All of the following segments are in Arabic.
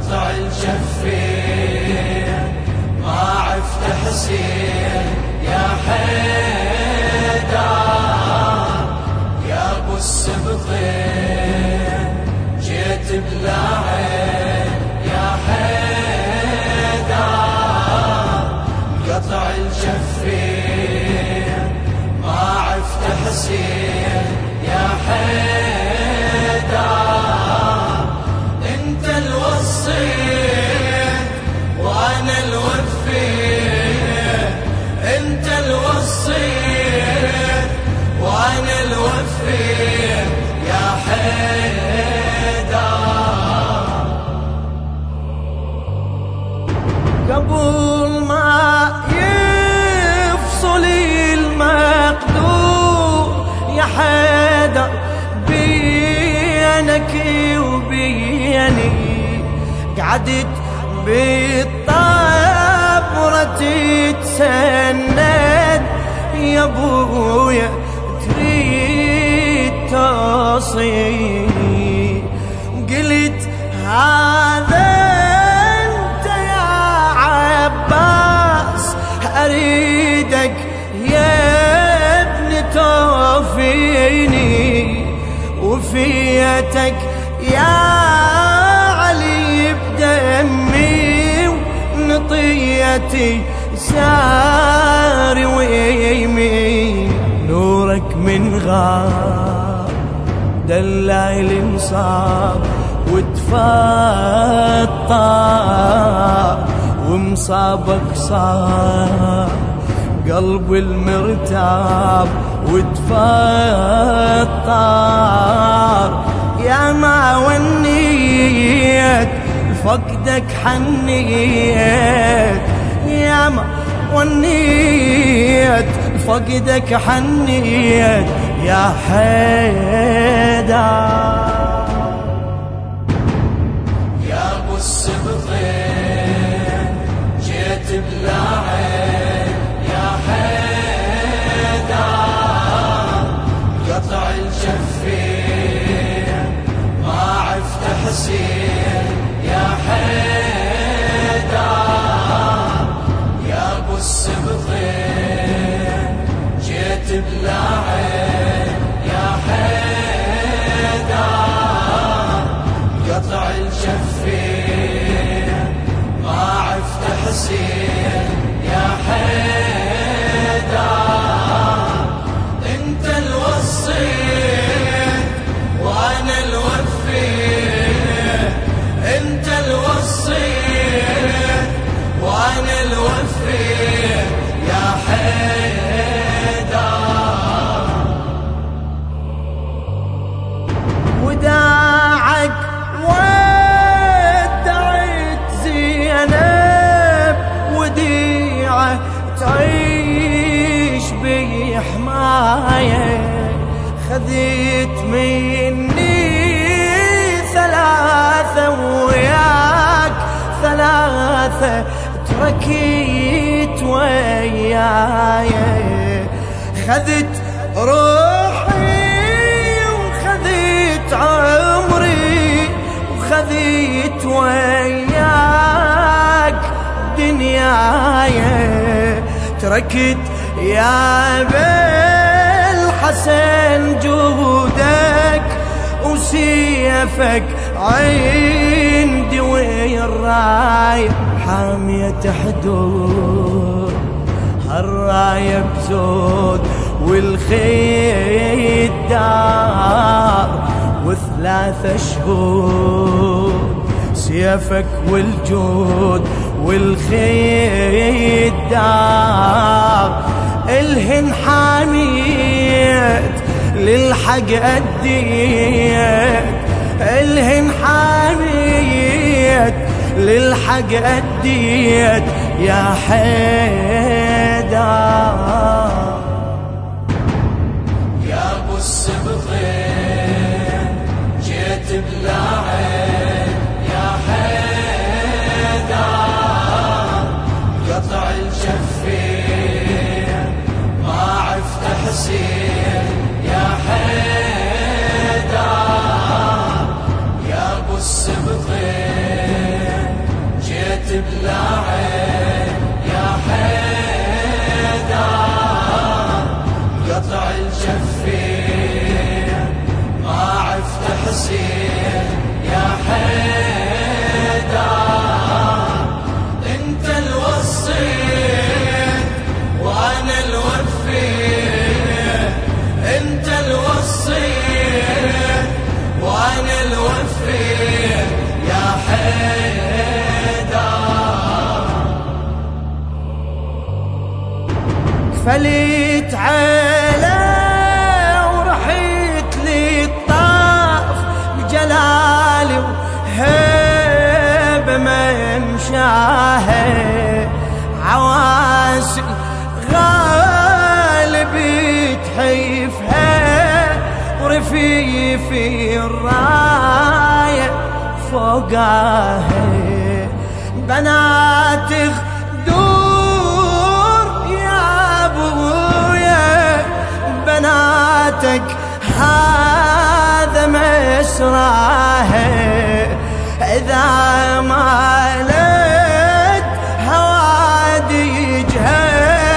قطع الجفين ما عفت حسين يا حيدر يا ابو السبطين جيت بلا عين يا حيدر قطع الجفين ما عفت حسين يا حيدر انت الوصيت وانا الوفيت انت الوصيت وانا الوفيت يا حيدر قبل ما يفصل المقدور يا حيدر بينك وبيني قعدت بالطابرة تتسند يا ابويا تريد توصيني قلت هذا انت يا عباس اريدك يا ابن توفيني وفيتك يا علي بدمي ونطيتي ساري ويمين نورك من غاب دلال انصاب وتفطر ومصابك صار قلب المرتاب وتفطر يا ما ونيت فقدك حنيت يا ما ونيت فقدك حنيت يا حيدر يا ابو السبطين جيت بلا عين يا حيدر قطع الجفين ما عفت حسين يا حيدر يا ابو السبطين جيت بلا عين يا حيدر قطع الجفين ما عفت حسين يا حيدر انت الوصيت وانا الوفيت انت الوصيت وانا الوفيت يا حيدر وداعك ودعت زينب وديعة تعيش بحماية خذيت مني ثلاثة وياك ثلاثة تركيت وياي خذت روحي وخذت عمري وخذت وياك دنياي تركت يا بالحسن جودك وسيفك عندي والراية حامية حدود هالراية بزود والخيط دار وثلاثة شهود سيفك والجود والخيط دار الهن حاميت للحق أديت الهن حاميت للحق أديت يا حيدر يا ابو السبطين جيت بلا عين يا حيدر قطع الجفين ما عفت حسين يا حيدر يا ابو السبطين فليت عليه ورحيت للطاف بجلالي وهيبة ممشاها عواسي غالبي تحيفها ورفيفي الراية فوقها بنات غدور يا ابويا بناتك هذا مسراها اذا مالت هواديجها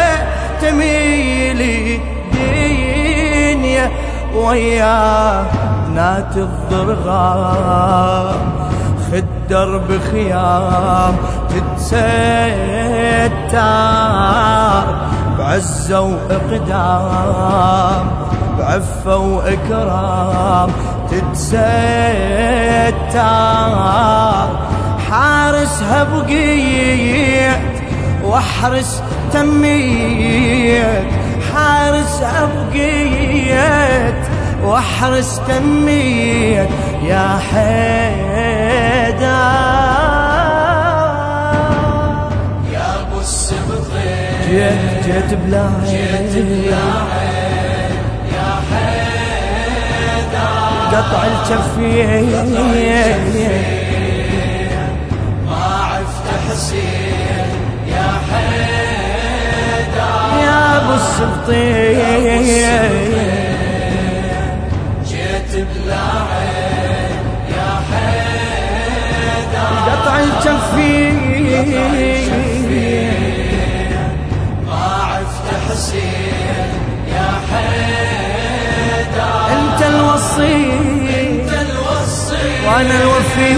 تميلي الدنيا ويا بنات الضرغام خدر بخيام تتستار بعزة وإقدام بعفة وإكرام تتستار حارسها بقيت واحرس تميت حارسها بقيت واحرس تميت يا حيدر يا ابو السبطين جيت بلا عين يا حيدر قطع الجفين ما عفت حسين يا حيدر يا ابو السبطين بلا عين يا حيدر قطع الجفين ما عفت حسين يا حيدر انت الوصي وانا الوفي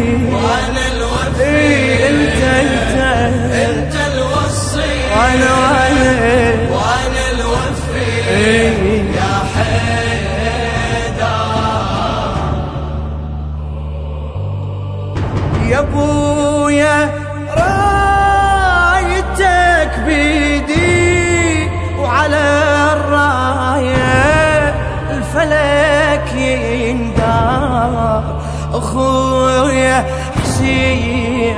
انت الوصي وانا الوفي يا يا ابويا رايتك بيدي وعلى الرايه الفلك يندار اخويا حسين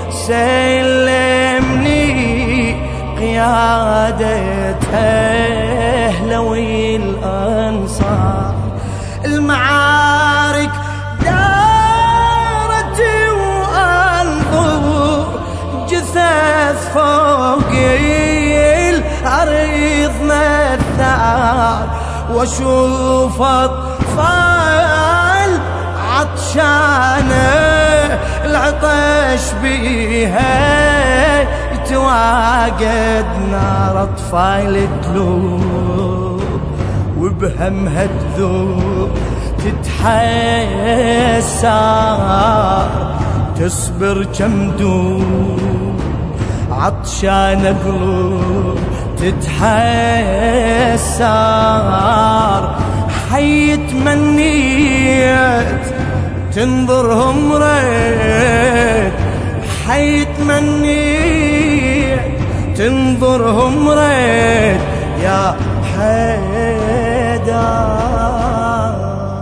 سلمني قيادة اهلوي الانصار المعارك جثث فوق الأرض مثار واشوف اطفال عطشانه العطش بيها يتواجد نار اطفال تلوب وبهمها تذوب تتحسر تصبر كم دوب عطشان قلوب تتحسر حي تمنيت تنظرهم ريت حي تمنيت تنظرهم ريت يا حيدر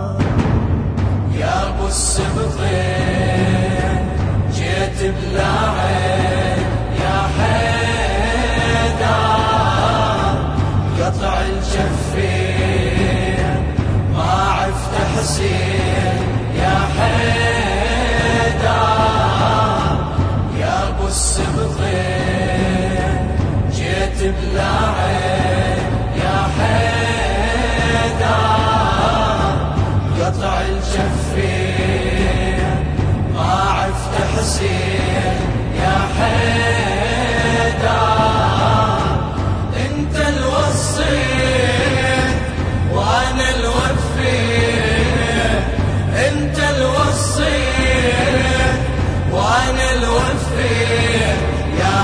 يا ابو السبطين جيت بلا عين يا حيدر قطع الجفين ما عفت حسين يا حيدر يا ابو السبطين جيت بلا عين يا حيدر قطع الجفين ما عفت حسين يا حيدر انت الوصي وانا الوفي انت الوصي وانا الوفي يا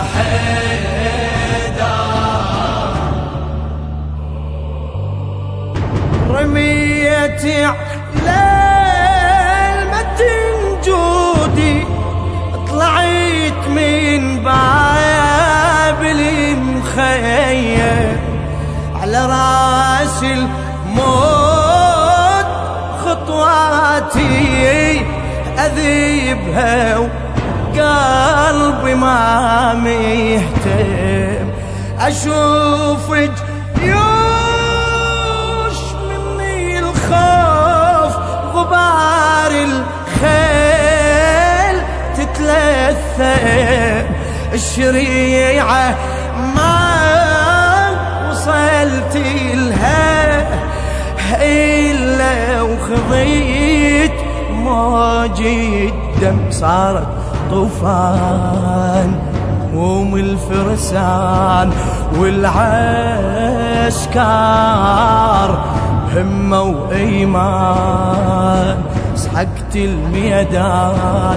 حيدر رميتي على المتن جودي طلعت من باب المخيم على راس الموت خطواتي أذيبها وقلبي ما ميهتم أشوفك يوش مني الخوف غبار الخيل تتلثم الشريعة ما وصلت لها إلا وخضيت موج الدم صارت طوفان هموم الفرسان والعسكر همة وإيمان سحقت الميدان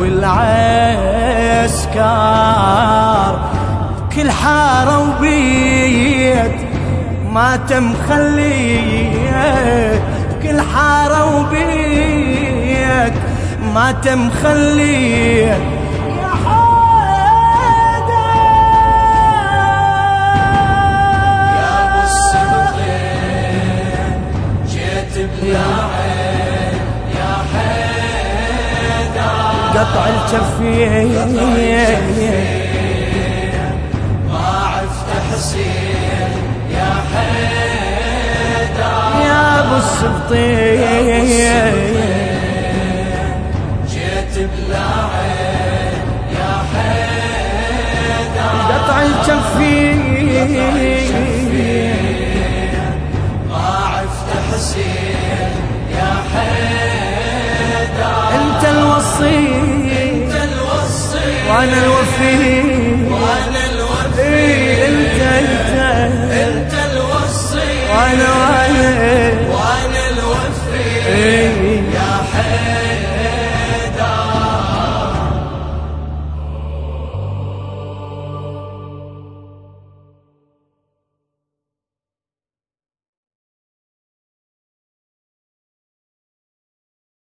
والعسكر كل حارة وبيت ما تم خليت كل حارة وبيت ما تم خليت يا حيدر يا ابو السبطين جيت بلا عين يا حيدر قطع الجفين ما عرفت حسين يا حيدر يا ابو السبطين جيت بلا عين يا حيدر قطع الجفين ما عرفت حسين يا حيدر انت الوصي انت الوصي وانا الوفي